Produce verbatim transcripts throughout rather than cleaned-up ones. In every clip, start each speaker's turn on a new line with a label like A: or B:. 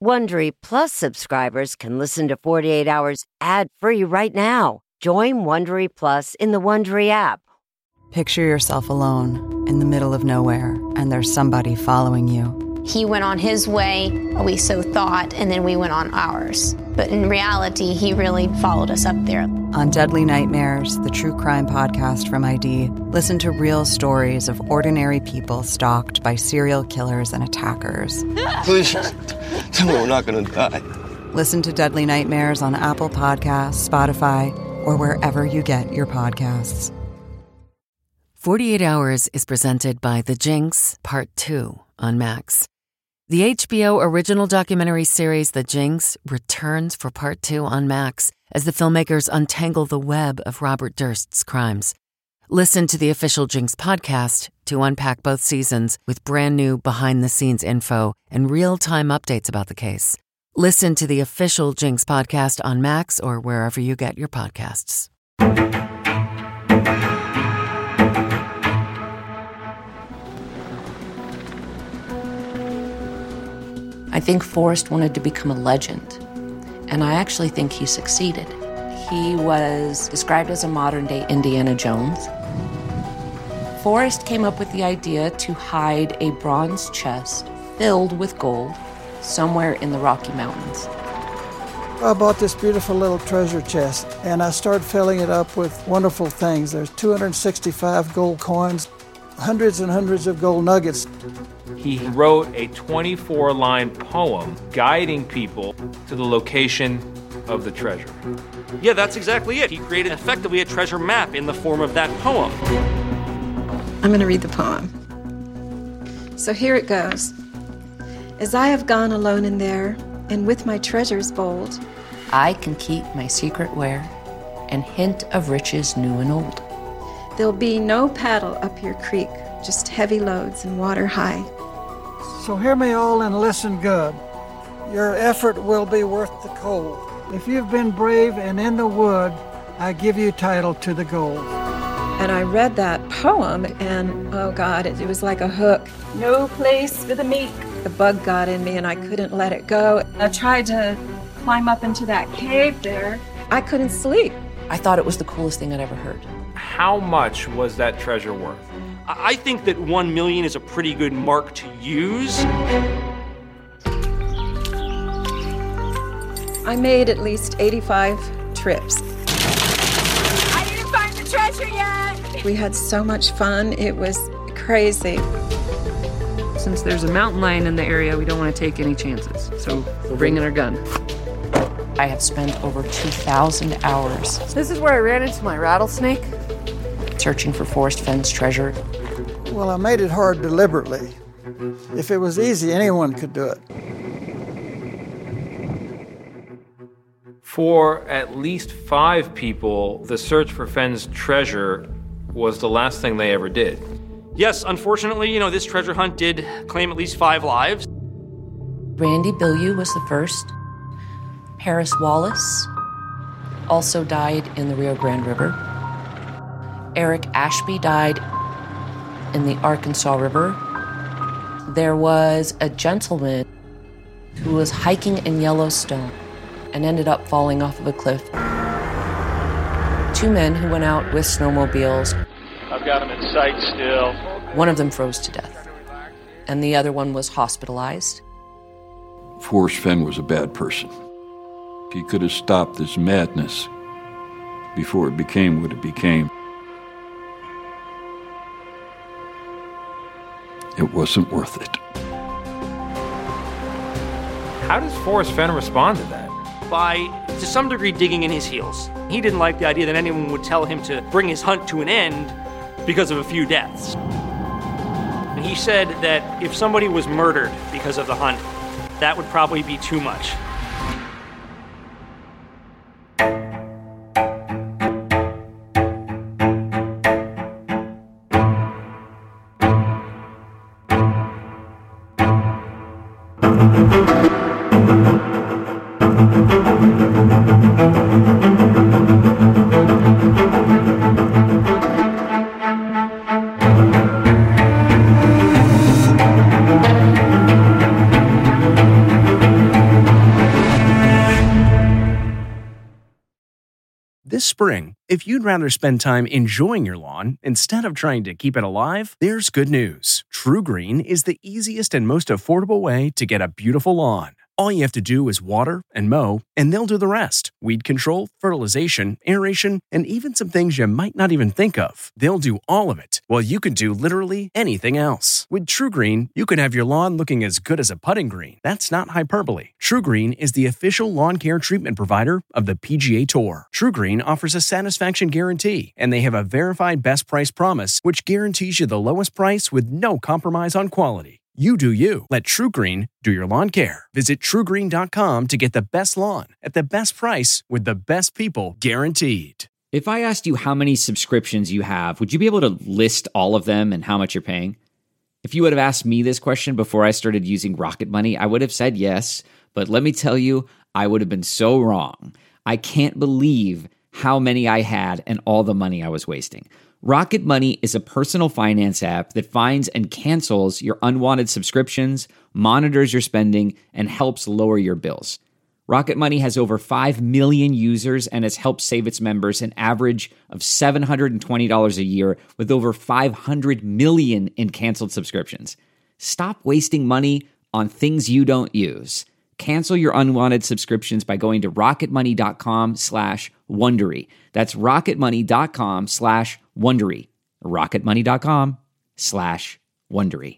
A: Wondery Plus subscribers can listen to forty-eight hours ad-free right now. Join Wondery Plus in the Wondery app.
B: Picture yourself alone in the middle of nowhere, and there's somebody following you.
C: He went on his way, we so thought, and then we went on ours. But in reality, he really followed us up there.
B: On Deadly Nightmares, the true crime podcast from I D, listen to real stories of ordinary people stalked by serial killers and attackers.
D: Please, tell me we're not going to die.
B: Listen to Deadly Nightmares on Apple Podcasts, Spotify, or wherever you get your podcasts.
E: forty-eight hours is presented by The Jinx, Part two on Max. The H B O original documentary series The Jinx returns for Part two on Max as the filmmakers untangle the web of Robert Durst's crimes. Listen to the official Jinx podcast to unpack both seasons with brand new behind-the-scenes info and real-time updates about the case. Listen to the official Jinx podcast on Max or wherever you get your podcasts.
F: I think Forrest wanted to become a legend, and I actually think he succeeded. He was described as a modern-day Indiana Jones. Forrest came up with the idea to hide a bronze chest filled with gold somewhere in the Rocky Mountains.
G: I bought this beautiful little treasure chest, and I started filling it up with wonderful things. There's two hundred sixty-five gold coins, hundreds and hundreds of gold nuggets.
H: He wrote a twenty-four line poem guiding people to the location of the treasure.
I: Yeah, that's exactly it. He created effectively a treasure map in the form of that poem.
J: I'm going to read the poem. So here it goes. As I have gone alone in there, and with my treasures bold,
F: I can keep my secret where, and hint of riches new and old.
J: There'll be no paddle up your creek, just heavy loads and water high.
G: So hear me all and listen good. Your effort will be worth the cold. If you've been brave and in the wood, I give you title to the gold.
J: And I read that poem, and oh God, it, it was like a hook. No place for the meek. The bug got in me, and I couldn't let it go. I tried to climb up into that cave there. I couldn't sleep.
F: I thought it was the coolest thing I'd ever heard.
H: How much was that treasure worth?
I: I think that one million is a pretty good mark to use.
J: I made at least eighty-five trips.
K: I didn't find the treasure yet!
J: We had so much fun, it was crazy.
L: Since there's a mountain lion in the area, we don't want to take any chances, so we're bringing our gun.
F: I have spent over two thousand hours.
L: This is where I ran into my rattlesnake.
F: Searching for Forrest Fenn's treasure.
G: Well, I made it hard deliberately. If it was easy, anyone could do it.
H: For at least five people, the search for Fenn's treasure was the last thing they ever did.
I: Yes, unfortunately, you know, this treasure hunt did claim at least five lives.
F: Randy Bilyeu was the first. Harris Wallace also died in the Rio Grande River. Eric Ashby died in the Arkansas River. There was a gentleman who was hiking in Yellowstone and ended up falling off of a cliff. Two men who went out with snowmobiles.
M: I've got them in sight still.
F: One of them froze to death, and the other one was hospitalized.
N: Forrest Fenn was a bad person. He could have stopped this madness before it became what it became. It wasn't worth it.
H: How does Forrest Fenn respond to that?
I: By, to some degree, digging in his heels. He didn't like the idea that anyone would tell him to bring his hunt to an end because of a few deaths. And he said that if somebody was murdered because of the hunt, that would probably be too much.
O: this spring, if you'd rather spend time enjoying your lawn instead of trying to keep it alive, there's good news. TruGreen is the easiest and most affordable way to get a beautiful lawn. All you have to do is water and mow, and they'll do the rest. Weed control, fertilization, aeration, and even some things you might not even think of. They'll do all of it, while you can do literally anything else. With TruGreen, you can have your lawn looking as good as a putting green. That's not hyperbole. TruGreen is the official lawn care treatment provider of the P G A Tour. TruGreen offers a satisfaction guarantee, and they have a verified best price promise, which guarantees you the lowest price with no compromise on quality. You do you. Let TruGreen do your lawn care. Visit True Green dot com to get the best lawn at the best price with the best people guaranteed.
P: If I asked you how many subscriptions you have, would you be able to list all of them and how much you're paying? If you would have asked me this question before I started using Rocket Money, I would have said yes. But let me tell you, I would have been so wrong. I can't believe how many I had and all the money I was wasting. Rocket Money is a personal finance app that finds and cancels your unwanted subscriptions, monitors your spending, and helps lower your bills. Rocket Money has over five million users and has helped save its members an average of seven hundred twenty dollars a year with over five hundred million in canceled subscriptions. Stop wasting money on things you don't use. Cancel your unwanted subscriptions by going to rocketmoney.com slash Wondery. That's rocketmoney.com slash Wondery. rocketmoney.com slash Wondery.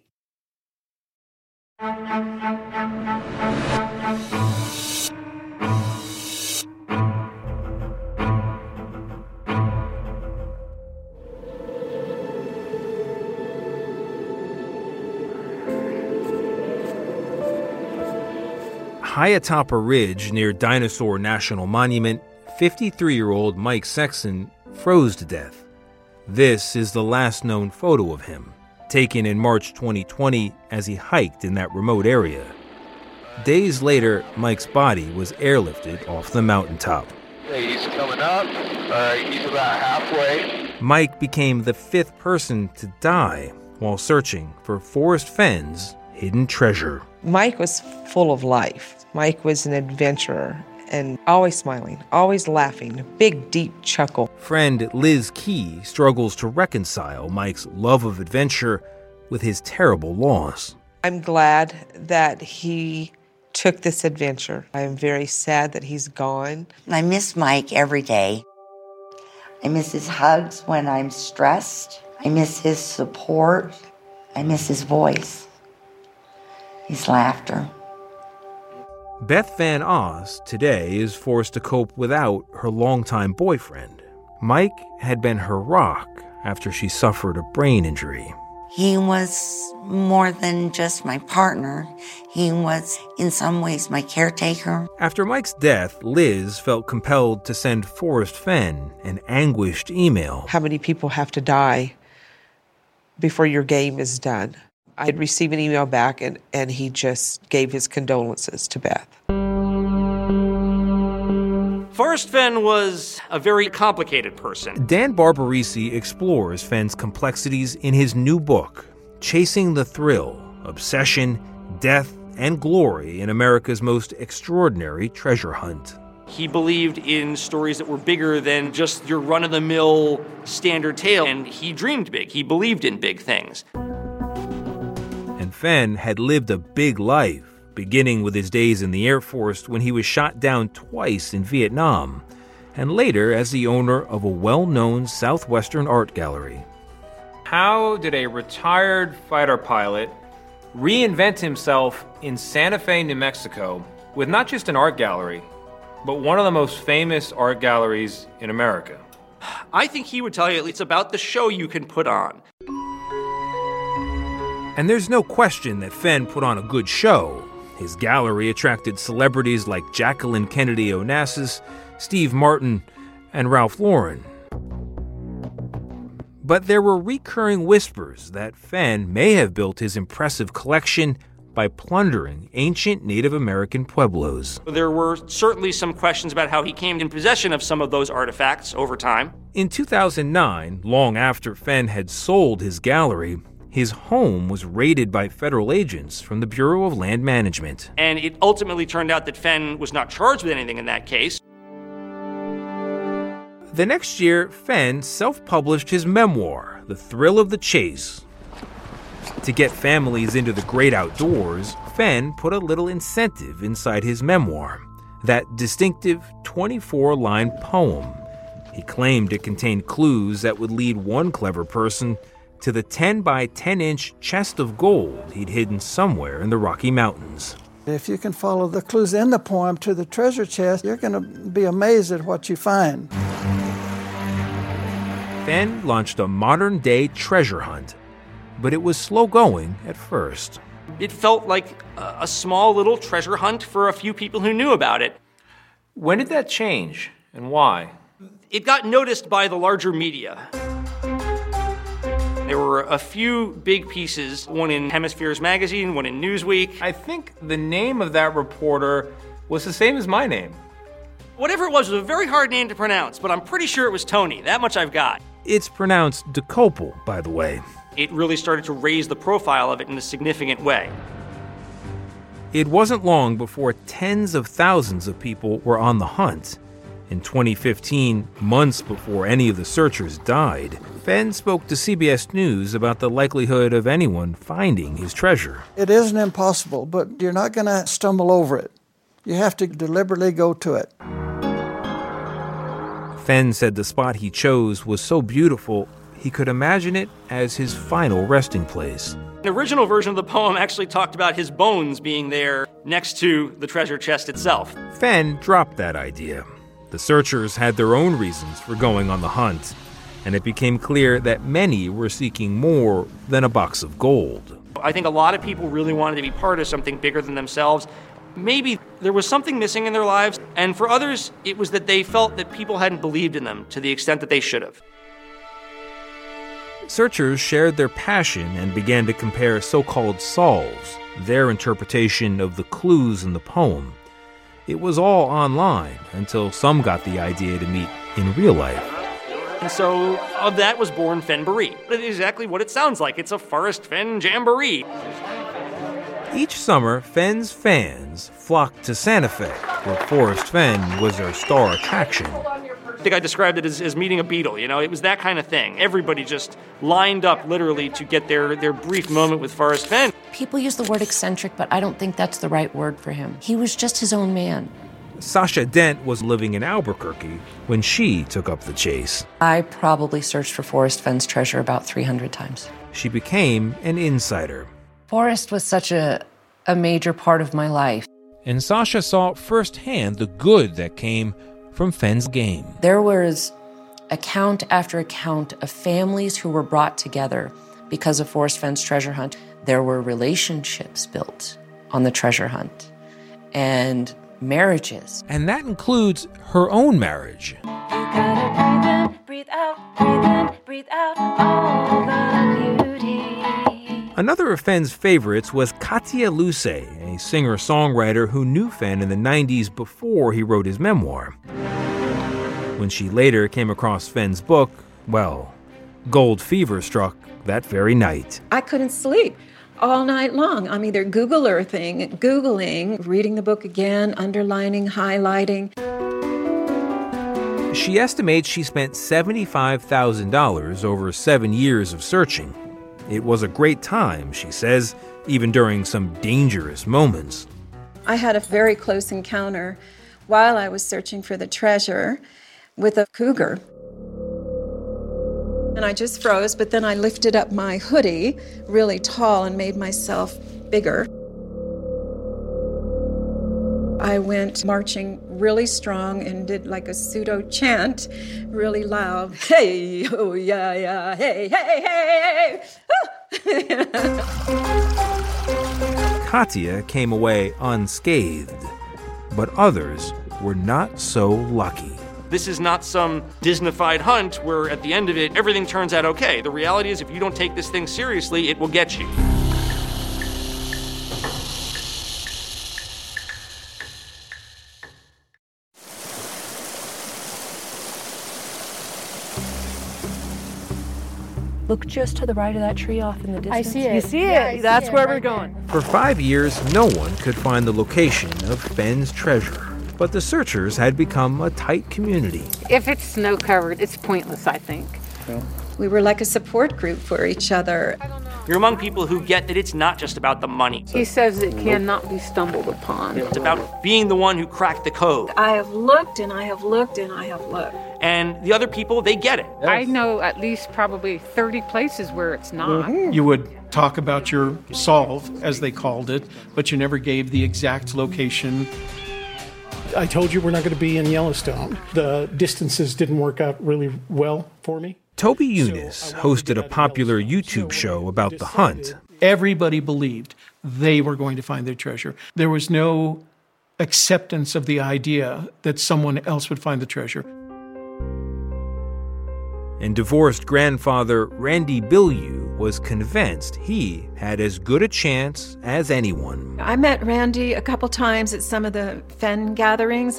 H: High atop a ridge near Dinosaur National Monument, fifty-three-year-old Mike Sexton froze to death. This is the last known photo of him, taken in March twenty twenty as he hiked in that remote area. Days later, Mike's body was airlifted off the mountaintop.
Q: Hey, he's coming up. All right, he's about halfway.
H: Mike became the fifth person to die while searching for Forrest Fenn's hidden treasure.
R: Mike was full of life. Mike was an adventurer and always smiling, always laughing, a big, deep chuckle.
H: Friend Liz Key struggles to reconcile Mike's love of adventure with his terrible loss.
R: I'm glad that he took this adventure. I am very sad that he's gone.
S: I miss Mike every day. I miss his hugs when I'm stressed. I miss his support. I miss his voice, his laughter.
H: Beth Van Oss today is forced to cope without her longtime boyfriend. Mike had been her rock after she suffered a brain injury.
S: He was more than just my partner. He was, in some ways, my caretaker.
H: After Mike's death, Liz felt compelled to send Forrest Fenn an anguished email.
R: How many people have to die before your game is done? I had received an email back, and, and he just gave his condolences to Beth.
I: Forrest Fenn was a very complicated person.
H: Dan Barbarisi explores Fenn's complexities in his new book, Chasing the Thrill, Obsession, Death, and Glory in America's Most Extraordinary Treasure Hunt.
I: He believed in stories that were bigger than just your run-of-the-mill standard tale, and he dreamed big. He believed in big things.
H: And Fenn had lived a big life, beginning with his days in the Air Force when he was shot down twice in Vietnam, and later as the owner of a well-known Southwestern art gallery. How did a retired fighter pilot reinvent himself in Santa Fe, New Mexico, with not just an art gallery, but one of the most famous art galleries in America?
I: I think he would tell you it's about the show you can put on.
H: And there's no question that Fenn put on a good show. His gallery attracted celebrities like Jacqueline Kennedy Onassis, Steve Martin, and Ralph Lauren. But there were recurring whispers that Fenn may have built his impressive collection by plundering ancient Native American pueblos.
I: There were certainly some questions about how he came in possession of some of those artifacts over time.
H: In two thousand nine, long after Fenn had sold his gallery, his home was raided by federal agents from the Bureau of Land Management.
I: And it ultimately turned out that Fenn was not charged with anything in that case.
H: The next year, Fenn self-published his memoir, The Thrill of the Chase. To get families into the great outdoors, Fenn put a little incentive inside his memoir, that distinctive twenty-four line poem. He claimed it contained clues that would lead one clever person to the ten by ten inch chest of gold he'd hidden somewhere in the Rocky Mountains.
G: If you can follow the clues in the poem to the treasure chest, you're going to be amazed at what you find.
H: Fenn launched a modern-day treasure hunt, but it was slow going at first.
I: It felt like a, a small little treasure hunt for a few people who knew about it.
H: When did that change, and why?
I: It got noticed by the larger media. There were a few big pieces, one in Hemispheres magazine, one in Newsweek.
H: I think the name of that reporter was the same as my name.
I: Whatever it was, it was a very hard name to pronounce, but I'm pretty sure it was Tony. That much I've got.
H: It's pronounced DeCopel, by the way.
I: It really started to raise the profile of it in a significant way.
H: It wasn't long before tens of thousands of people were on the hunt. In twenty fifteen, months before any of the searchers died, Fenn spoke to C B S News about the likelihood of anyone finding his treasure.
G: It isn't impossible, but you're not going to stumble over it. You have to deliberately go to it.
H: Fenn said the spot he chose was so beautiful, he could imagine it as his final resting place.
I: The original version of the poem actually talked about his bones being there next to the treasure chest itself.
H: Fenn dropped that idea. The searchers had their own reasons for going on the hunt, and it became clear that many were seeking more than a box of gold.
I: I think a lot of people really wanted to be part of something bigger than themselves. Maybe there was something missing in their lives, and for others, it was that they felt that people hadn't believed in them to the extent that they should have.
H: Searchers shared their passion and began to compare so-called solves, their interpretation of the clues in the poem. It was all online until some got the idea to meet in real life.
I: And so of that was born Fennbaree. It's exactly what it sounds like. It's a Forrest Fenn jamboree.
H: Each summer, Fenn's fans flocked to Santa Fe, where Forrest Fenn was their star attraction.
I: I think I described it as, as meeting a Beatle, you know? It was that kind of thing. Everybody just lined up literally to get their, their brief moment with Forrest Fenn.
F: People use the word eccentric, but I don't think that's the right word for him. He was just his own man.
H: Sasha Dent was living in Albuquerque when she took up the chase.
F: I probably searched for Forrest Fenn's treasure about three hundred times.
H: She became an insider.
F: Forrest was such a, a major part of my life.
H: And Sasha saw firsthand the good that came from Fenn's game.
F: There was account after account of families who were brought together because of Forrest Fenn's treasure hunt. There were relationships built on the treasure hunt and marriages.
H: And that includes her own marriage.
K: You gotta breathe in, breathe out, breathe in, breathe out, all the beauty.
H: Another of Fenn's favorites was Katia Luce, a singer-songwriter who knew Fenn in the nineties before he wrote his memoir. When she later came across Fenn's book, well, gold fever struck that very night.
J: I couldn't sleep all night long. I'm either Google Earthing, Googling, reading the book again, underlining, highlighting.
H: She estimates she spent seventy-five thousand dollars over seven years of searching. It was a great time, she says, even during some dangerous moments.
J: I had a very close encounter while I was searching for the treasure with a cougar. And I just froze, but then I lifted up my hoodie really tall and made myself bigger. I went marching really strong and did like a pseudo chant really loud. Hey, oh yeah, yeah, hey, hey, hey.
H: Katia came away unscathed, but others were not so lucky.
I: This is not some Disney-fied hunt where at the end of it, everything turns out okay. The reality is if you don't take this thing seriously, it will get you.
T: Look just to the right of that tree off in the distance.
U: I see it.
T: You see it?
U: Yeah, I
T: That's
U: see
T: where
U: it
T: we're
U: right
T: going.
H: For five years, no one could find the location of Fenn's treasure. But the searchers had become a tight community.
U: If it's snow covered, it's pointless, I think.
H: Yeah.
J: We were like a support group for each other.
I: You're among people who get that it's not just about the money.
U: He says it cannot be stumbled upon.
I: It's about being the one who cracked the code.
J: I have looked and I have looked and I have looked.
I: And the other people, they get it.
U: I know at least probably thirty places where it's not.
V: You would talk about your solve, as they called it, but you never gave the exact location.
W: I told you we're not going to be in Yellowstone. The distances didn't work out really well for me.
H: Toby Younis hosted a popular YouTube show about the hunt.
V: Everybody believed they were going to find their treasure. There was no acceptance of the idea that someone else would find the treasure.
H: And divorced grandfather Randy Bilyeu was convinced he had as good a chance as anyone.
J: I met Randy a couple times at some of the Fenn gatherings.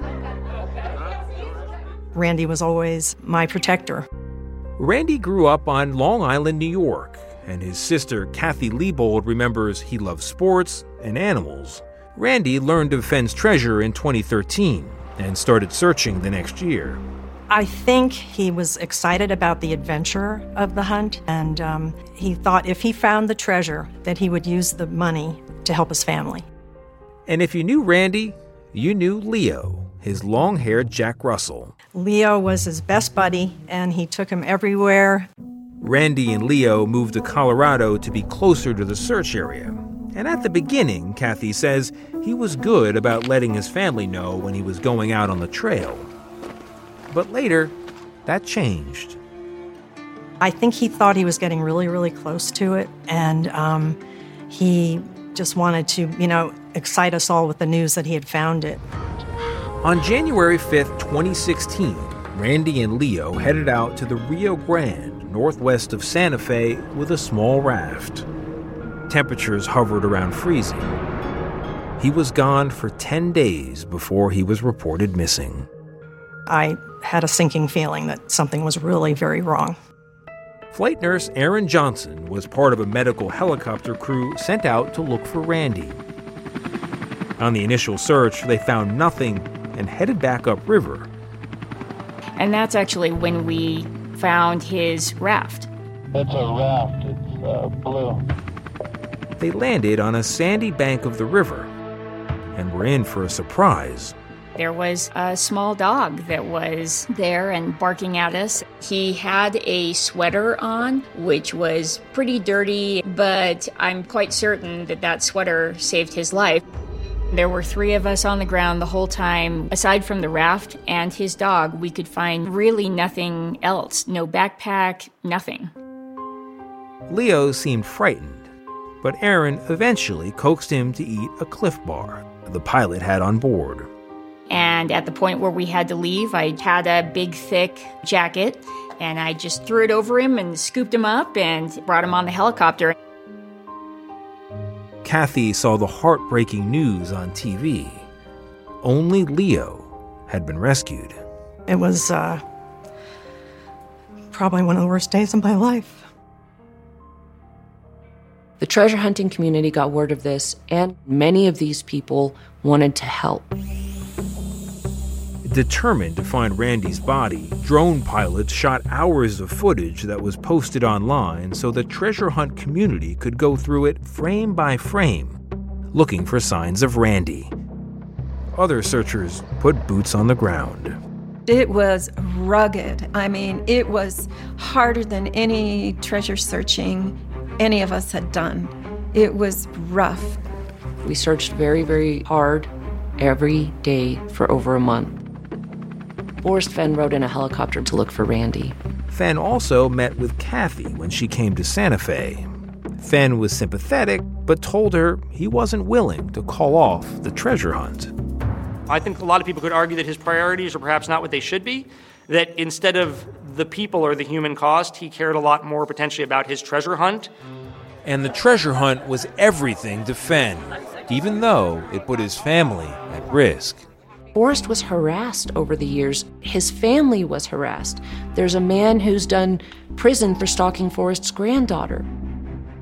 X: Randy was always my protector.
H: Randy grew up on Long Island, New York, and his sister Kathy Liebold remembers he loved sports and animals. Randy learned of Fenn's treasure in twenty thirteen and started searching the next year.
X: I think he was excited about the adventure of the hunt, and um, he thought if he found the treasure, that he would use the money to help his family.
H: And if you knew Randy, you knew Leo, his long-haired Jack Russell.
X: Leo was his best buddy, and he took him everywhere.
H: Randy and Leo moved to Colorado to be closer to the search area. And at the beginning, Kathy says, he was good about letting his family know when he was going out on the trail. But later, that changed.
X: I think he thought he was getting really, really close to it, and um, he just wanted to, you know, excite us all with the news that he had found it.
H: On January fifth, twenty sixteen, Randy and Leo headed out to the Rio Grande, northwest of Santa Fe, with a small raft. Temperatures hovered around freezing. He was gone for ten days before he was reported missing.
X: I had a sinking feeling that something was really very wrong.
H: Flight nurse Erin Johnson was part of a medical helicopter crew sent out to look for Randy. On the initial search, they found nothing and headed back upriver.
Y: And that's actually when we found his raft.
M: It's a raft. It's uh, blue.
H: They landed on a sandy bank of the river and were in for a surprise.
Y: There was a small dog that was there and barking at us. He had a sweater on, which was pretty dirty, but I'm quite certain that that sweater saved his life. There were three of us on the ground the whole time. Aside from the raft and his dog, we could find really nothing else. No backpack, nothing.
H: Leo seemed frightened, but Erin eventually coaxed him to eat a Cliff Bar the pilot had on board.
Y: And at the point where we had to leave, I had a big, thick jacket, and I just threw it over him and scooped him up and brought him on the helicopter.
H: Kathy saw the heartbreaking news on T V. Only Leo had been rescued.
X: It was uh, probably one of the worst days of my life.
F: The treasure hunting community got word of this, and many of these people wanted to help.
H: Determined to find Randy's body, drone pilots shot hours of footage that was posted online so the treasure hunt community could go through it frame by frame, looking for signs of Randy. Other searchers put boots on the ground.
J: It was rugged. I mean, it was harder than any treasure searching any of us had done. It was rough.
F: We searched very, very hard every day for over a month. Forrest Fenn rode in a helicopter to look for Randy.
H: Fenn also met with Kathy when she came to Santa Fe. Fenn was sympathetic, but told her he wasn't willing to call off the treasure hunt.
I: I think a lot of people could argue that his priorities are perhaps not what they should be, that instead of the people or the human cost, he cared a lot more potentially about his treasure hunt.
H: And the treasure hunt was everything to Fenn, even though it put his family at risk.
F: Forrest was harassed over the years. His family was harassed. There's a man who's done prison for stalking Forrest's granddaughter.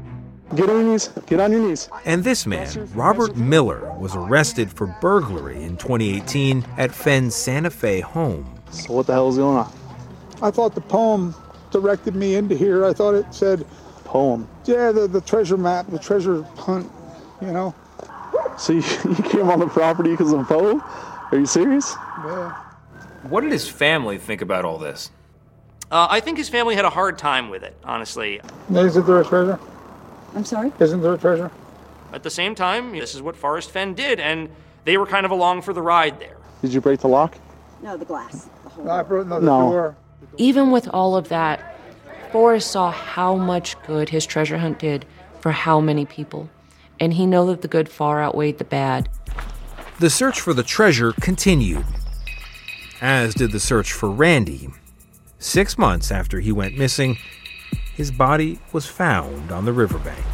A: Get on your knees. Get on your knees.
H: And this man, Robert Miller, was arrested for burglary in twenty eighteen at Fenn's Santa Fe home.
A: So what the hell is going on?
B: I thought the poem directed me into here. I thought it said...
A: Poem?
B: Yeah, the, the treasure map, the treasure hunt, you know.
A: So you, you came on the property because of a poem? Are you serious?
B: Yeah.
H: What did his family think about all this?
I: Uh, I think his family had a hard time with it, honestly.
B: Isn't there a treasure?
J: I'm sorry?
B: Isn't there a treasure?
I: At the same time, this is what Forrest Fenn did, and they were kind of along for the ride there.
A: Did you break the lock?
J: No, the glass. The whole
B: no, I broke no, the
A: no.
B: door.
F: Even with all of that, Forrest saw how much good his treasure hunt did for how many people, and he knew that the good far outweighed the bad.
H: The search for the treasure continued, as did the search for Randy. Six months after he went missing, his body was found on the riverbank.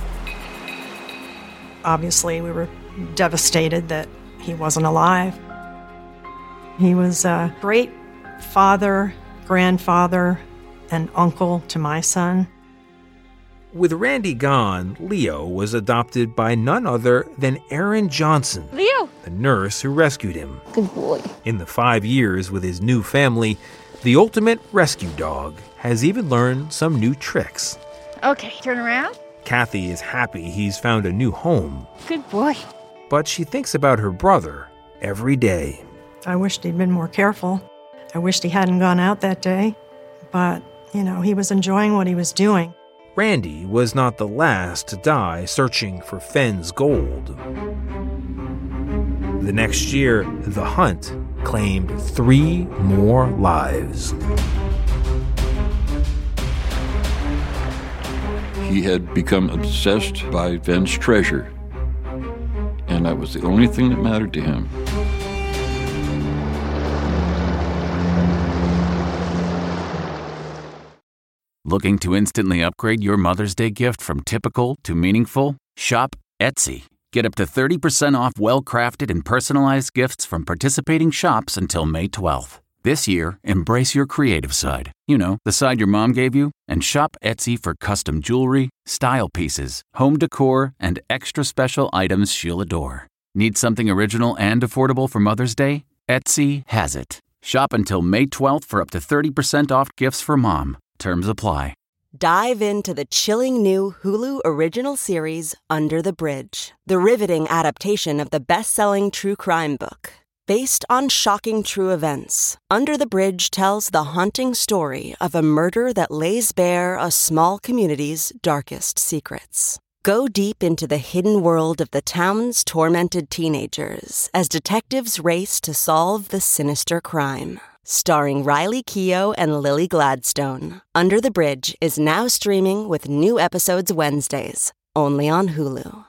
X: Obviously, we were devastated that he wasn't alive. He was a great father, grandfather, and uncle to my son.
H: With Randy gone, Leo was adopted by none other than Aaron Johnson,
Y: Leo!
H: the nurse who rescued him.
Y: Good boy.
H: In the five years with his new family, the ultimate rescue dog has even learned some new tricks.
Y: Okay, turn around.
H: Kathy is happy he's found a new home,
Y: Good boy.
H: but she thinks about her brother every day.
X: I wished he'd been more careful. I wished he hadn't gone out that day. But, you know, he was enjoying what he was doing.
H: Randy was not the last to die searching for Fenn's gold. The next year, the hunt claimed three more lives.
N: He had become obsessed by Fenn's treasure, and that was the only thing that mattered to him.
C: Looking to instantly upgrade your Mother's Day gift from typical to meaningful? Shop Etsy. Get up to thirty percent off well-crafted and personalized gifts from participating shops until May twelfth. This year, embrace your creative side. You know, the side your mom gave you. And shop Etsy for custom jewelry, style pieces, home decor, and extra special items she'll adore. Need something original and affordable for Mother's Day? Etsy has it. Shop until May twelfth for up to thirty percent off gifts for mom. Terms apply.
D: Dive into the chilling new Hulu original series, Under the Bridge, the riveting adaptation of the best-selling true crime book. Based on shocking true events, Under the Bridge tells the haunting story of a murder that lays bare a small community's darkest secrets. Go deep into the hidden world of the town's tormented teenagers as detectives race to solve the sinister crime. Starring Riley Keough and Lily Gladstone, Under the Bridge is now streaming with new episodes Wednesdays, only on Hulu.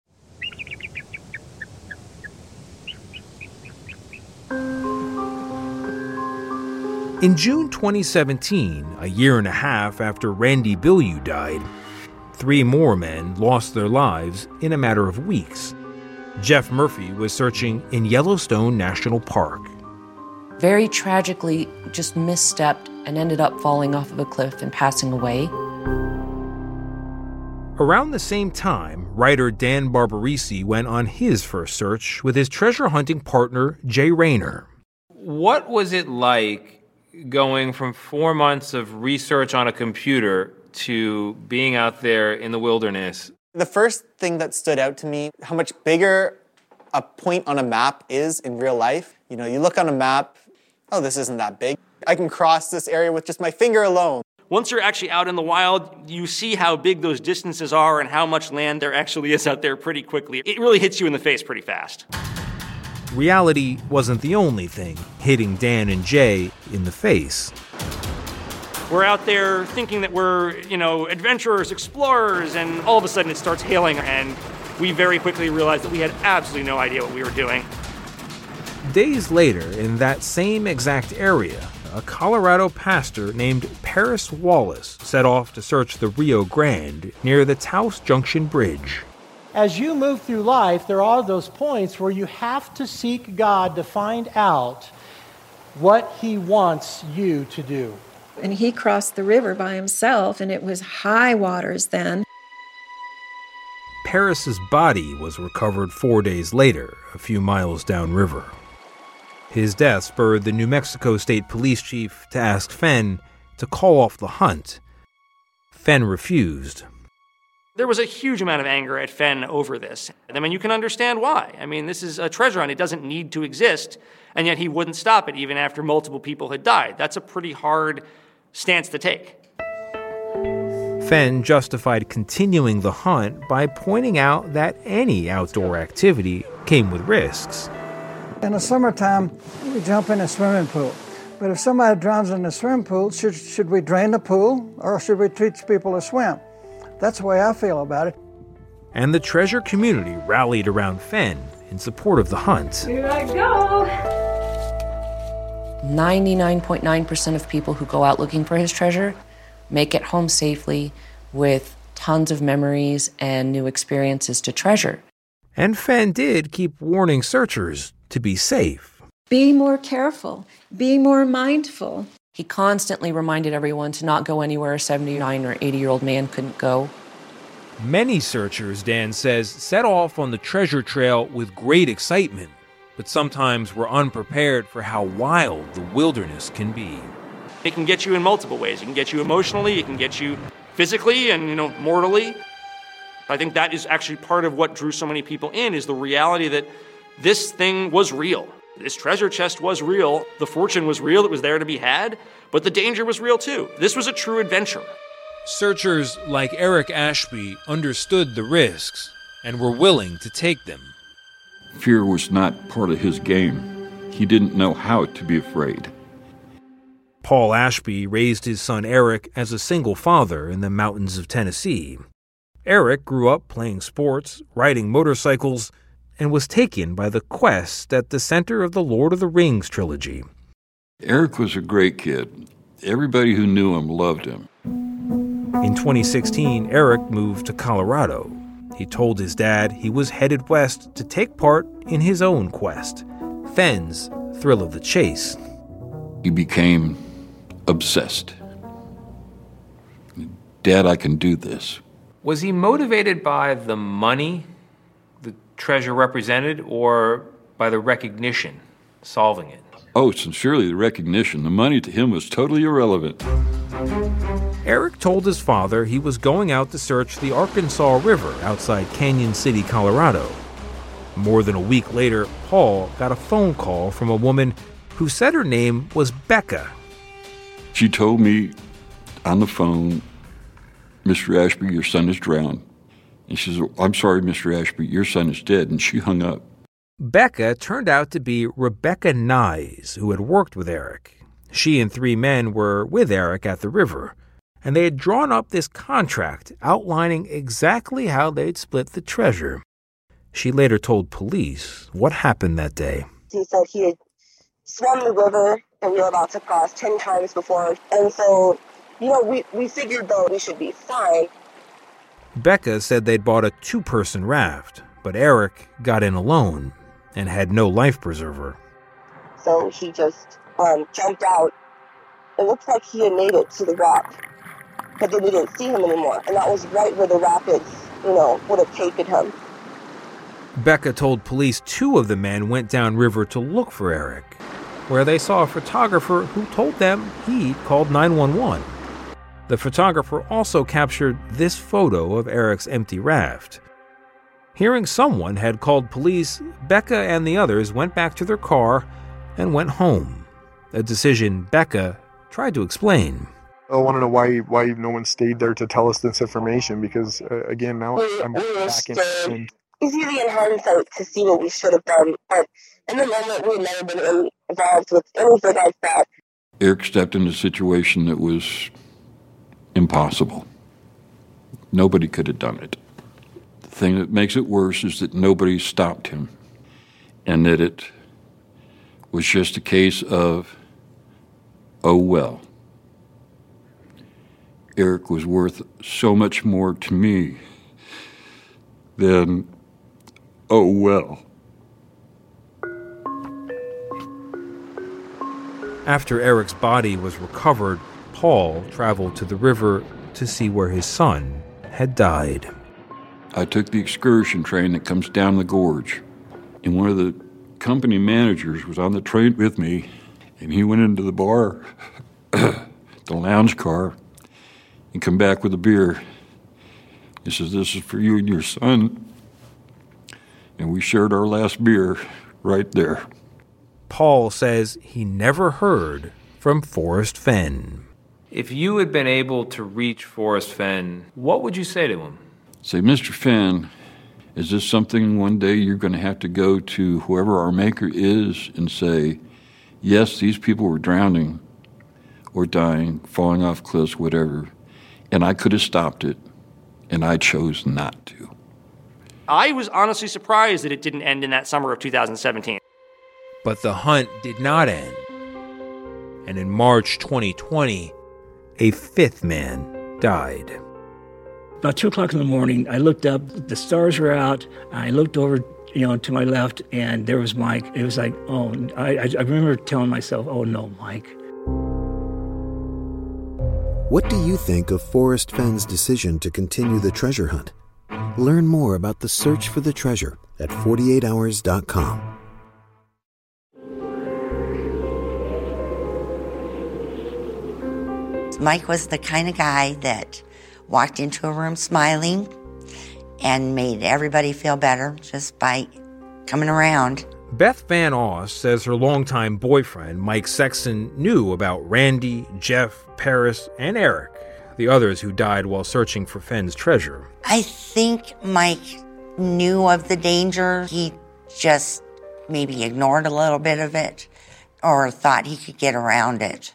H: In June twenty seventeen, a year and a half after Randy Bilyeu died, three more men lost their lives in a matter of weeks. Jeff Murphy was searching in Yellowstone National Park.
F: Very tragically, just misstepped and ended up falling off of a cliff and passing away.
H: Around the same time, writer Dan Barbarisi went on his first search with his treasure hunting partner, Jay Rayner. What was it like going from four months of research on a computer to being out there in the wilderness?
E: The first thing that stood out to me, how much bigger a point on a map is in real life. You know, you look on a map, oh, this isn't that big. I can cross this area with just my finger alone.
I: Once you're actually out in the wild, you see how big those distances are and how much land there actually is out there pretty quickly. It really hits you in the face pretty fast.
H: Reality wasn't the only thing hitting Dan and Jay in the face.
I: We're out there thinking that we're, you know, adventurers, explorers, and all of a sudden it starts hailing, and we very quickly realized that we had absolutely no idea what we were doing.
H: Days later, in that same exact area, a Colorado pastor named Paris Wallace set off to search the Rio Grande near the Taos Junction Bridge.
Z: As you move through life, there are those points where you have to seek God to find out what He wants you to do.
J: And he crossed the river by himself, and it was high waters then.
H: Harris's body was recovered four days later, a few miles downriver. His death spurred the New Mexico State Police Chief to ask Fenn to call off the hunt. Fenn refused.
I: There was a huge amount of anger at Fenn over this. I mean, you can understand why. I mean, this is a treasure hunt. It doesn't need to exist, and yet he wouldn't stop it even after multiple people had died. That's a pretty hard stance to take.
H: Fenn justified continuing the hunt by pointing out that any outdoor activity came with risks.
G: In the summertime, we jump in a swimming pool. But if somebody drowns in the swimming pool, should, should we drain the pool or should we teach people to swim? That's the way I feel about it.
H: And the treasure community rallied around Fenn in support of the hunt.
J: Here I go.
F: ninety-nine point nine percent of people who go out looking for his treasure make it home safely with tons of memories and new experiences to treasure.
H: And Fenn did keep warning searchers to be safe.
J: Be more careful. Be more mindful.
F: He constantly reminded everyone to not go anywhere a seventy-nine or eighty-year-old man couldn't go.
H: Many searchers, Dan says, set off on the treasure trail with great excitement, but sometimes were unprepared for how wild the wilderness can be.
I: It can get you in multiple ways. It can get you emotionally, it can get you physically and, you know, mortally. I think that is actually part of what drew so many people in, is the reality that this thing was real. This treasure chest was real. The fortune was real. It was there to be had. But the danger was real, too. This was a true adventure.
H: Searchers like Eric Ashby understood the risks and were willing to take them.
N: Fear was not part of his game. He didn't know how to be afraid.
H: Paul Ashby raised his son Eric as a single father in the mountains of Tennessee. Eric grew up playing sports, riding motorcycles, and was taken by the quest at the center of the Lord of the Rings trilogy.
N: Eric was a great kid. Everybody who knew him loved him.
H: In twenty sixteen, Eric moved to Colorado. He told his dad he was headed west to take part in his own quest, Fenn's Thrill of the Chase.
N: He became obsessed. Dad, I can do this.
H: Was he motivated by the money the treasure represented, or by the recognition, solving it?
N: Oh, sincerely, the recognition. The money to him was totally irrelevant.
H: Eric told his father he was going out to search the Arkansas River outside Canyon City, Colorado. More than a week later, Paul got a phone call from a woman who said her name was Becca.
N: She told me on the phone, Mister Ashby, your son is drowned. And she says, I'm sorry, Mister Ashby, your son is dead. And she hung up.
H: Becca turned out to be Rebecca Nyes, who had worked with Eric. She and three men were with Eric at the river, and they had drawn up this contract outlining exactly how they'd split the treasure. She later told police what happened that day.
L: He said he had swum the river and we were about to cross ten times before. And so, you know, we, we figured, though, we should be fine.
H: Becca said they'd bought a two-person raft, but Eric got in alone and had no life preserver.
L: So he just um, jumped out. It looked like he had made it to the rock, but then we didn't see him anymore. And that was right where the rapids, you know, would have taken him.
H: Becca told police two of the men went downriver to look for Eric, where they saw a photographer who told them he'd called nine one one. The photographer also captured this photo of Eric's empty raft. Hearing someone had called police, Becca and the others went back to their car and went home, a decision Becca tried to explain.
A: I want to know why why no one stayed there to tell us this information, because, uh, again, now
L: we,
A: I'm
L: we
A: back in... in
L: It's easy in hindsight to see what we should have done, but in the moment we had never been involved with anything like that.
N: Eric stepped into a situation that was impossible. Nobody could have done it. The thing that makes it worse is that nobody stopped him, and that it was just a case of, oh well. Eric was worth so much more to me than, oh well.
H: After Eric's body was recovered, Paul traveled to the river to see where his son had died.
N: I took the excursion train that comes down the gorge. And one of the company managers was on the train with me, and he went into the bar, the lounge car, and come back with a beer. He says, "This is for you and your son." And we shared our last beer right there.
H: Paul says he never heard from Forrest Fenn. If you had been able to reach Forrest Fenn, what would you say to him?
N: Say, "Mister Fenn, is this something one day you're going to have to go to whoever our maker is and say, yes, these people were drowning or dying, falling off cliffs, whatever, and I could have stopped it, and I chose not to."
I: I was honestly surprised that it didn't end in that summer of two thousand seventeen.
H: But the hunt did not end. And in March twenty twenty, a fifth man died.
K: About two o'clock in the morning, I looked up, the stars were out, I looked over, you know, to my left, and there was Mike. It was like, oh, I, I remember telling myself, oh no, Mike.
O: What do you think of Forrest Fenn's decision to continue the treasure hunt? Learn more about the search for the treasure at forty-eight hours dot com.
P: Mike was the kind of guy that walked into a room smiling and made everybody feel better just by coming around.
H: Beth Van Oss says her longtime boyfriend, Mike Sexton, knew about Randy, Jeff, Paris, and Eric, the others who died while searching for Fenn's treasure.
P: I think Mike knew of the danger. He just maybe ignored a little bit of it or thought he could get around it.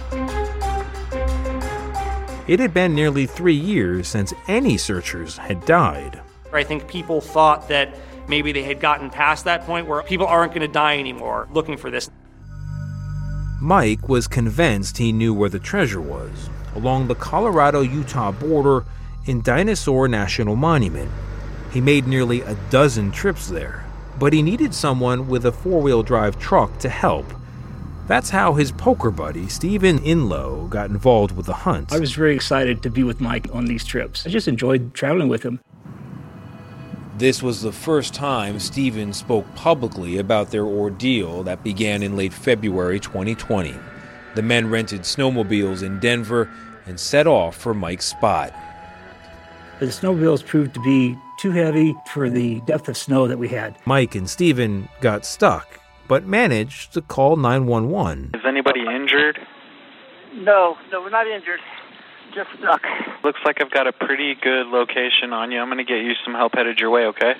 H: It had been nearly three years since any searchers had died.
I: I think people thought that maybe they had gotten past that point where people aren't going to die anymore looking for this.
H: Mike was convinced he knew where the treasure was, along the Colorado-Utah border in Dinosaur National Monument. He made nearly a dozen trips there, but he needed someone with a four-wheel drive truck to help. That's how his poker buddy, Stephen Inlow, got involved with the hunt.
K: I was very excited to be with Mike on these trips. I just enjoyed traveling with him.
H: This was the first time Stephen spoke publicly about their ordeal that began in late February twenty twenty. The men rented snowmobiles in Denver and set off for Mike's spot.
K: The snowmobiles proved to be too heavy for the depth of snow that we had.
H: Mike and Stephen got stuck, but managed to call nine one one.
Q: Is anybody injured?
R: No, no, we're not injured. Just stuck.
Q: Looks like I've got a pretty good location on you. I'm going to get you some help headed your way, okay?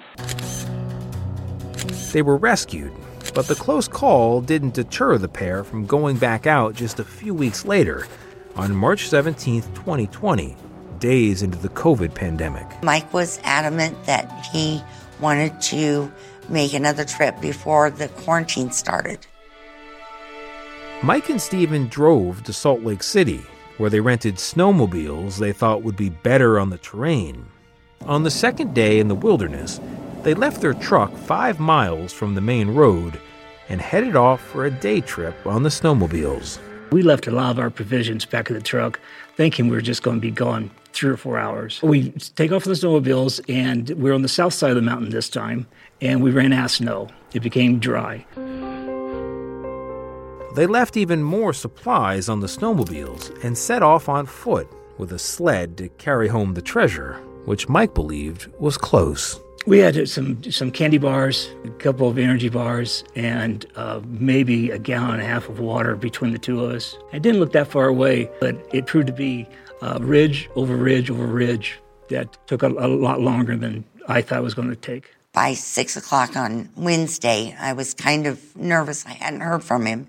H: They were rescued, but the close call didn't deter the pair from going back out just a few weeks later, on March seventeenth, twenty twenty, days into the COVID pandemic.
P: Mike was adamant that he wanted to make another trip before the quarantine started.
H: Mike and Stephen drove to Salt Lake City, where they rented snowmobiles they thought would be better on the terrain. On the second day in the wilderness, they left their truck five miles from the main road and headed off for a day trip on the snowmobiles.
K: We left a lot of our provisions back in the truck, thinking we were just going to be gone three or four hours. We take off the snowmobiles, and we were on the south side of the mountain this time, and we ran out of snow. It became dry.
H: They left even more supplies on the snowmobiles and set off on foot with a sled to carry home the treasure, which Mike believed was close.
K: We had some some candy bars, a couple of energy bars, and uh, maybe a gallon and a half of water between the two of us. It didn't look that far away, but it proved to be uh, ridge over ridge over ridge that took a, a lot longer than I thought it was going to take.
P: By six o'clock on Wednesday, I was kind of nervous. I hadn't heard from him.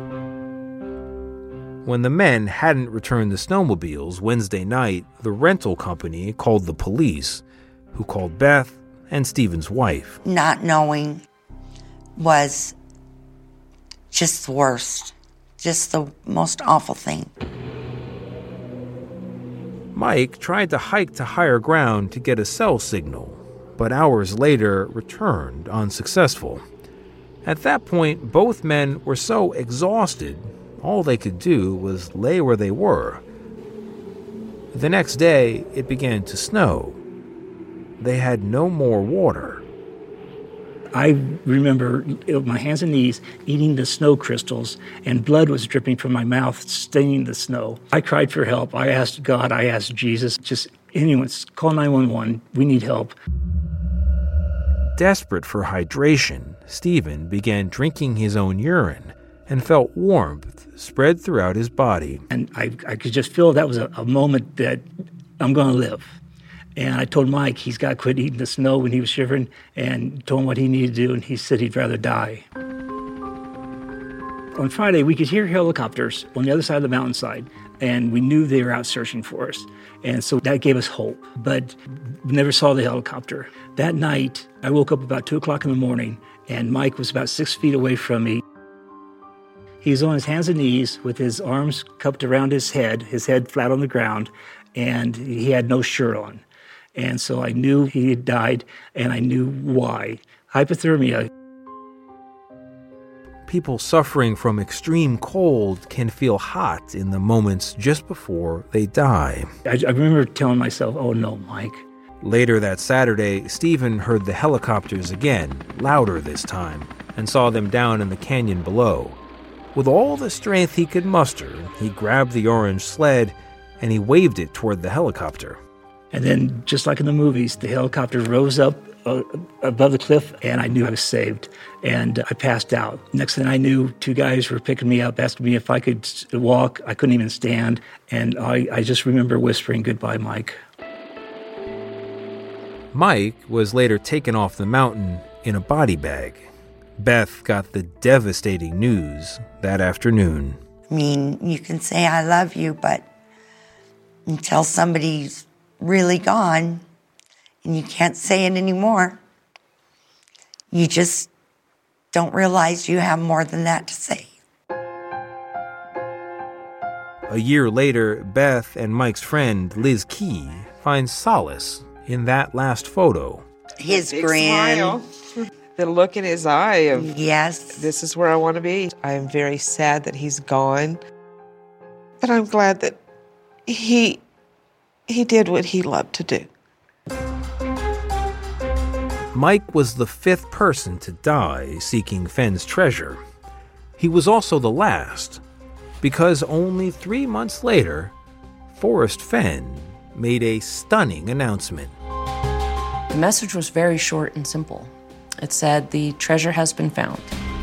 H: When the men hadn't returned the snowmobiles Wednesday night, the rental company called the police, who called Beth and Stephen's wife.
P: Not knowing was just the worst, just the most awful thing.
H: Mike tried to hike to higher ground to get a cell signal, but hours later returned unsuccessful. At that point, both men were so exhausted, all they could do was lay where they were. The next day, it began to snow. they had no more water.
K: I remember my hands and knees eating the snow crystals, and blood was dripping from my mouth, staining the snow. I cried for help. I asked God, I asked Jesus, just anyone, call nine one one. We need help.
H: Desperate for hydration, Stephen began drinking his own urine and felt warmth spread throughout his body.
K: And I, I could just feel that was a, a moment that I'm going to live. And I told Mike he's got to quit eating the snow when he was shivering, and told him what he needed to do, and he said he'd rather die. On Friday, we could hear helicopters on the other side of the mountainside, and we knew they were out searching for us. And so that gave us hope, but we never saw the helicopter. That night, I woke up about two o'clock in the morning, and Mike was about six feet away from me. He was on his hands and knees with his arms cupped around his head, his head flat on the ground, and he had no shirt on. And so I knew he had died, and I knew why. Hypothermia.
H: People suffering from extreme cold can feel hot in the moments just before they die.
K: I, I remember telling myself, oh no, Mike.
H: Later that Saturday, Stephen heard the helicopters again, louder this time, and saw them down in the canyon below. With all the strength he could muster, he grabbed the orange sled and he waved it toward the helicopter.
K: And then, just like in the movies, the helicopter rose up uh, above the cliff, and I knew I was saved. And uh, I passed out. Next thing I knew, two guys were picking me up, asking me if I could walk. I couldn't even stand. And I, I just remember whispering, "Goodbye, Mike."
H: Mike was later taken off the mountain in a body bag. Beth got the devastating news that afternoon.
P: I mean, you can say I love you, but until somebody's really gone and you can't say it anymore, you just don't realize you have more than that to say.
H: A year later, Beth and Mike's friend Liz Key find solace in that last photo.
P: His
M: Big
P: grin.
M: smile. The look in his eye of,
P: yes,
M: this is where I want to be. I am very sad that he's gone, but I'm glad that he he did what he loved to do.
H: Mike was the fifth person to die seeking Fenn's treasure. He was also the last, because only three months later, Forrest Fenn made a stunning announcement.
F: The message was very short and simple. It said, "The treasure has been found."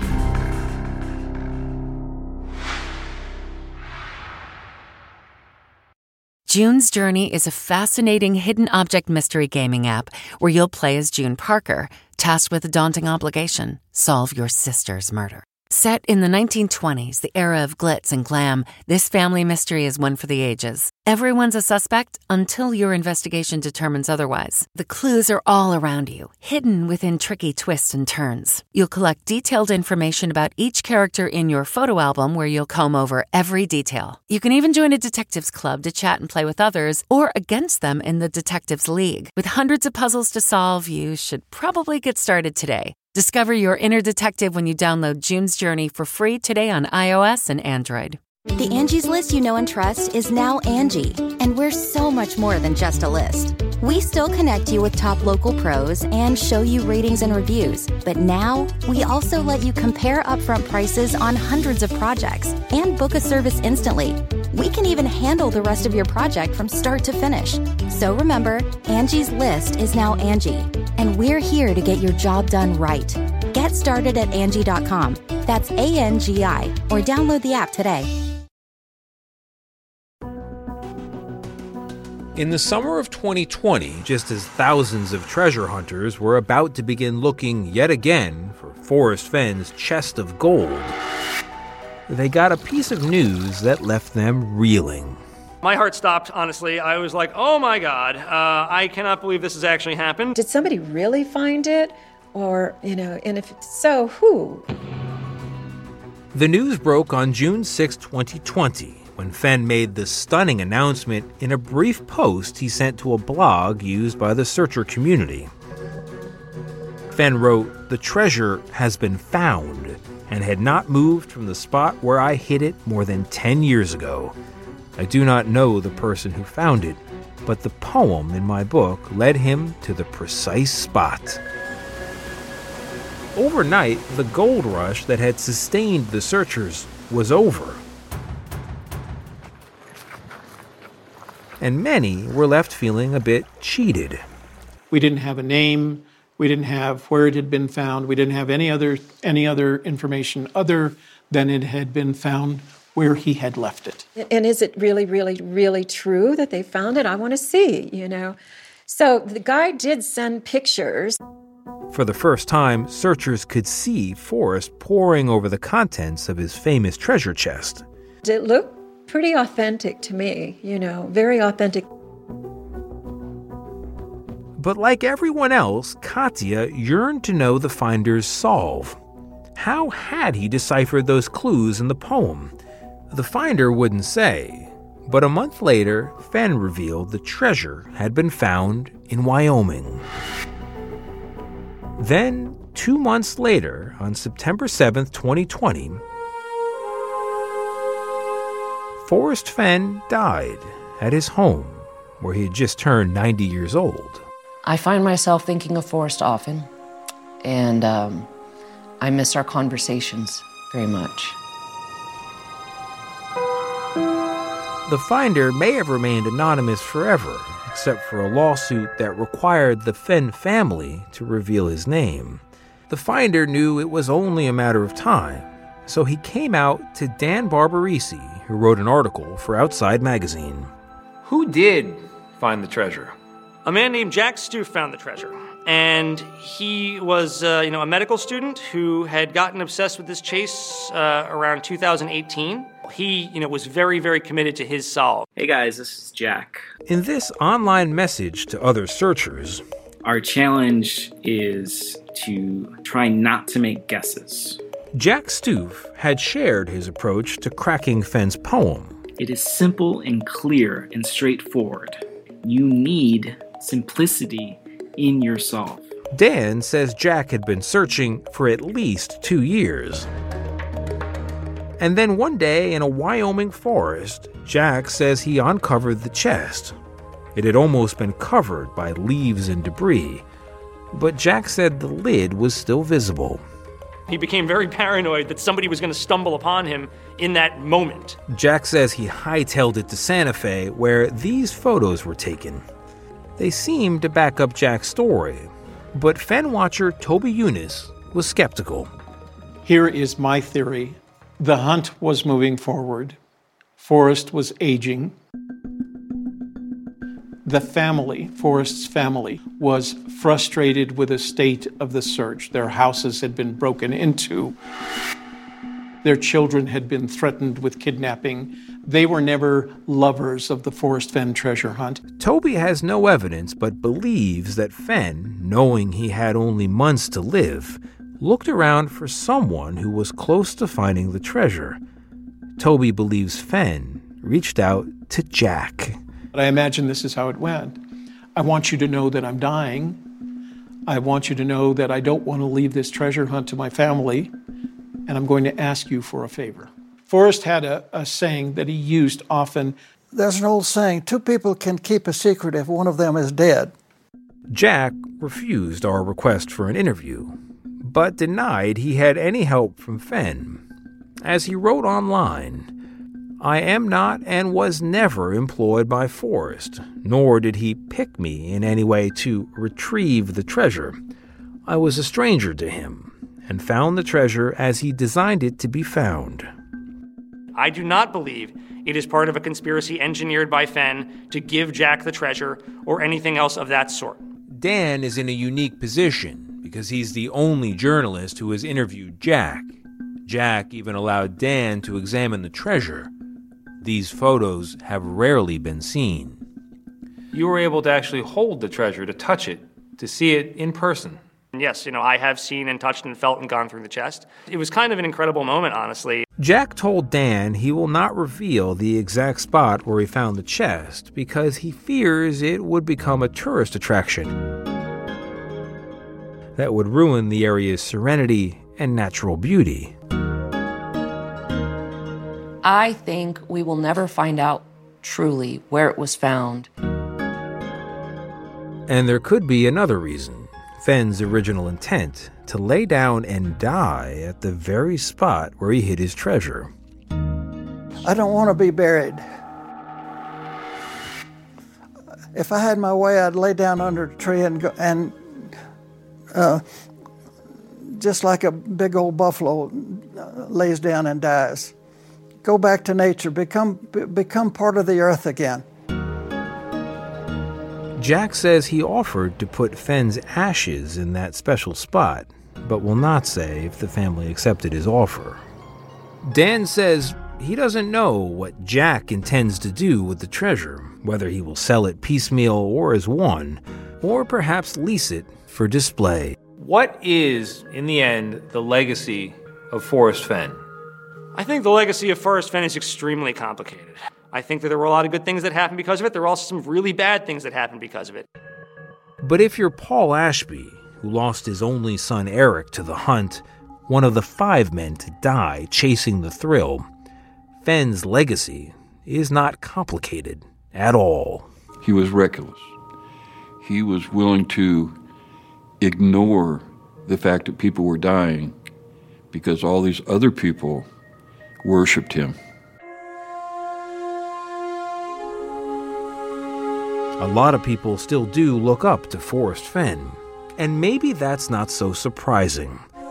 S: June's Journey is a fascinating hidden object mystery gaming app where you'll play as June Parker, tasked with a daunting obligation: solve your sister's murder. Set in the nineteen twenties, the era of glitz and glam, this family mystery is one for the ages. Everyone's a suspect until your investigation determines otherwise. The clues are all around you, hidden within tricky twists and turns. You'll collect detailed information about each character in your photo album where you'll comb over every detail. You can even join a detectives club to chat and play with others or against them in the Detectives League. With hundreds of puzzles to solve, you should probably get started today. Discover your inner detective when you download June's Journey for free today on iOS and Android.
T: The Angie's List you know and trust is now Angie, and we're so much more than just a list. We still connect you with top local pros and show you ratings and reviews, but now we also let you compare upfront prices on hundreds of projects and book a service instantly. We can even handle the rest of your project from start to finish. So remember, Angie's List is now Angie, and we're here to get your job done right. Get started at Angie dot com. That's A N G I, or download the app today.
H: In the summer of twenty twenty, just as thousands of treasure hunters were about to begin looking yet again for Forrest Fenn's chest of gold, they got a piece of news that left them reeling.
I: My heart stopped, honestly. I was like, oh my God, uh, I cannot believe this has actually happened.
J: Did somebody really find it? Or, you know, and if so, who?
H: The news broke on June sixth, twenty twenty, when Fenn made the stunning announcement in a brief post he sent to a blog used by the searcher community. Fenn wrote, "The treasure has been found and had not moved from the spot where I hid it more than ten years ago. I do not know the person who found it, but the poem in my book led him to the precise spot. Overnight, the gold rush that had sustained the searchers was over. And many were left feeling a bit cheated.
Z: We didn't have a name. We didn't have where it had been found. We didn't have any other any other information other than it had been found where he had left it.
J: And is it really, really, really true that they found it? I want to see, you know. So the guy did send pictures.
H: For the first time, searchers could see Forrest poring over the contents of his famous treasure chest.
J: It looked pretty authentic to me, you know, very authentic.
H: But like everyone else, Katya yearned to know the finder's solve. How had he deciphered those clues in the poem? The finder wouldn't say, but a month later, Fenn revealed the treasure had been found in Wyoming. Then, two months later, on September seventh, twenty twenty, Forrest Fenn died at his home, where he had just turned ninety years old.
F: I find myself thinking of Forrest often, and um, I miss our conversations very much.
H: The finder may have remained anonymous forever, except for a lawsuit that required the Fenn family to reveal his name. The finder knew it was only a matter of time, so he came out to Dan Barbarisi, who wrote an article for Outside Magazine.
B: Who did find the treasure?
I: A man named Jack Stoof found the treasure, and he was, uh, you know, a medical student who had gotten obsessed with this chase uh, around two thousand eighteen. He, you know, was very, very committed to his solve.
B: Hey guys, this is Jack.
H: In this online message to other searchers,
B: our challenge is to try not to make guesses.
H: Jack Stoof had shared his approach to cracking Fenn's poem.
B: It is simple and clear and straightforward. You need simplicity in your solve.
H: Dan says Jack had been searching for at least two years. And then one day in a Wyoming forest, Jack says he uncovered the chest. It had almost been covered by leaves and debris, but Jack said the lid was still visible.
I: He became very paranoid that somebody was going to stumble upon him in that moment.
H: Jack says he hightailed it to Santa Fe, where these photos were taken. They seemed to back up Jack's story, but Fenn watcher Toby Younis was skeptical.
Z: Here is my theory. The hunt was moving forward. Forrest was aging. The family, Forrest's family, was frustrated with the state of the search. Their houses had been broken into. Their children had been threatened with kidnapping. They were never lovers of the Forrest Fenn treasure hunt.
H: Toby has no evidence but believes that Fenn, knowing he had only months to live, looked around for someone who was close to finding the treasure. Toby believes Fenn reached out to Jack.
Z: But I imagine this is how it went. I want you to know that I'm dying. I want you to know that I don't want to leave this treasure hunt to my family, and I'm going to ask you for a favor. Forrest had a, a saying that he used often.
G: There's an old saying, two people can keep a secret if one of them is dead.
H: Jack refused our request for an interview, but denied he had any help from Fenn. As he wrote online, I am not and was never employed by Forrest, nor did he pick me in any way to retrieve the treasure. I was a stranger to him and found the treasure as he designed it to be found.
I: I do not believe it is part of a conspiracy engineered by Fenn to give Jack the treasure or anything else of that sort.
H: Dan is in a unique position because he's the only journalist who has interviewed Jack. Jack even allowed Dan to examine the treasure. These photos have rarely been seen.
B: You were able to actually hold the treasure, to touch it, to see it in person.
I: Yes, you know, I have seen and touched and felt and gone through the chest. It was kind of an incredible moment, honestly.
H: Jack told Dan he will not reveal the exact spot where he found the chest because he fears it would become a tourist attraction that would ruin the area's serenity and natural beauty.
F: I think we will never find out truly where it was found.
H: And there could be another reason. Fenn's original intent to lay down and die at the very spot where he hid his treasure.
G: I don't want to be buried. If I had my way, I'd lay down under a tree and go, and uh, just like a big old buffalo lays down and dies. Go back to nature, become become part of the earth again.
H: Jack says he offered to put Fenn's ashes in that special spot, but will not say if the family accepted his offer. Dan says he doesn't know what Jack intends to do with the treasure, whether he will sell it piecemeal or as one, or perhaps lease it for display. What is, in the end, the legacy of Forrest Fenn?
I: I think the legacy of Forrest Fenn is extremely complicated. I think that there were a lot of good things that happened because of it. There were also some really bad things that happened because of it.
H: But if you're Paul Ashby, who lost his only son Eric to the hunt, one of the five men to die chasing the thrill, Fenn's legacy is not complicated at all.
N: He was reckless. He was willing to ignore the fact that people were dying because all these other people worshipped him.
H: A lot of people still do look up to Forrest Fenn, and maybe that's not so surprising.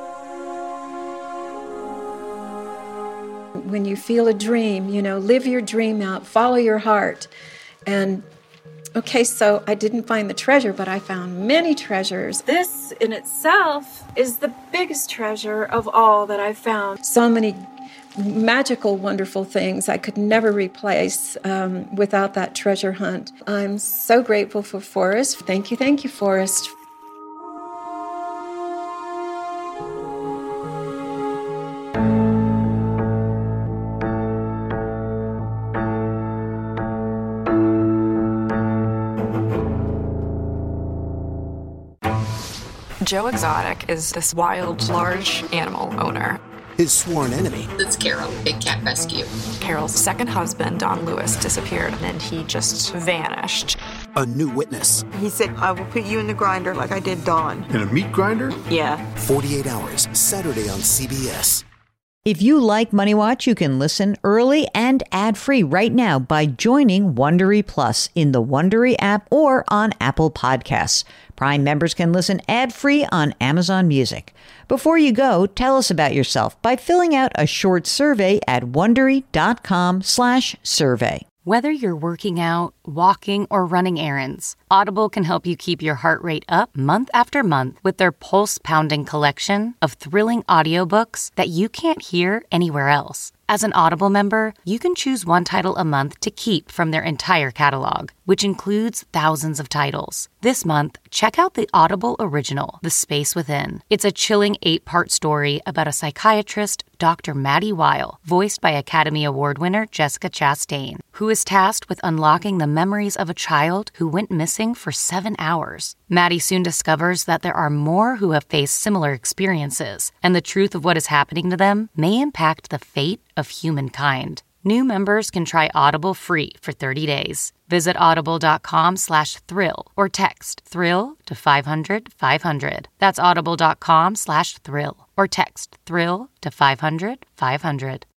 J: When you feel a dream, you know, live your dream out, follow your heart. And okay, so I didn't find the treasure, but I found many treasures. This in itself is the biggest treasure of all that I've found. So many magical, wonderful things I could never replace um, without that treasure hunt. I'm so grateful for Forrest. Thank you, thank you, Forrest.
C: Joe Exotic is this wild, large animal owner.
O: His sworn enemy.
C: It's Carol, Big Cat Rescue. Carol's second husband, Don Lewis, disappeared, and he just vanished.
O: A new witness.
U: He said, I will put you in the grinder like I did Don.
V: In a meat grinder?
U: Yeah.
O: forty-eight hours, Saturday on C B S.
W: If you like Money Watch, you can listen early and ad-free right now by joining Wondery Plus in the Wondery app or on Apple Podcasts. Prime members can listen ad-free on Amazon Music. Before you go, tell us about yourself by filling out a short survey at Wondery.com slash survey.
S: Whether you're working out, walking, or running errands, Audible can help you keep your heart rate up month after month with their pulse-pounding collection of thrilling audiobooks that you can't hear anywhere else. As an Audible member, you can choose one title a month to keep from their entire catalog, which includes thousands of titles. This month, check out the Audible original, The Space Within. It's a chilling eight-part story about a psychiatrist, Doctor Maddie Weil, voiced by Academy Award winner Jessica Chastain, who is tasked with unlocking the memories of a child who went missing for seven hours. Maddie soon discovers that there are more who have faced similar experiences, and the truth of what is happening to them may impact the fate of humankind. New members can try Audible free for thirty days. Visit audible.com slash thrill or text thrill to five hundred five hundred. That's audible.com slash thrill or text thrill to five hundred five hundred.